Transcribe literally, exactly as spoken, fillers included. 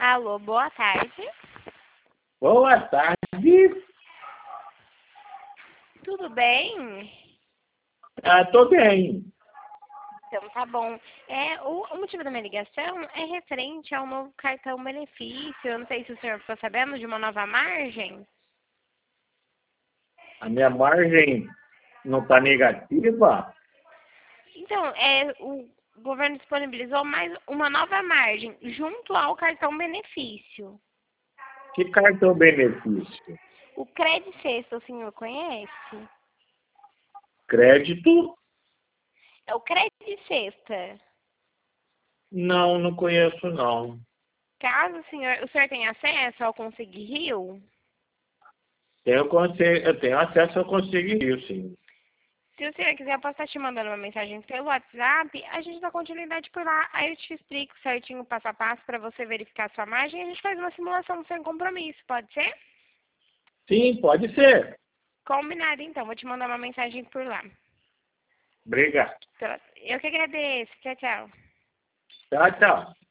Alô, boa tarde. Boa tarde. Tudo bem? Ah, tô bem. Então tá bom. É, o, o motivo da minha ligação é referente ao novo cartão benefício. Eu não sei se o senhor ficou sabendo de uma nova margem. A minha margem não tá negativa? Então, é, o governo disponibilizou mais uma nova margem junto ao cartão benefício. Que cartão benefício? O Cred Sexta, o senhor conhece? Crédito? É o Cred Sexta. Não, não conheço não. Caso o senhor, o senhor tenha acesso ao Consegui Rio, Tenho, conse- eu tenho acesso ao Consegui Rio, sim. se o senhor quiser, eu posso estar te mandando uma mensagem pelo WhatsApp, a gente dá continuidade por lá, aí eu te explico certinho passo a passo para você verificar a sua margem e a gente faz uma simulação sem compromisso, pode ser? Sim, pode ser. Combinado então, vou te mandar uma mensagem por lá. Obrigado. Eu que agradeço, tchau, tchau. Tchau, tchau.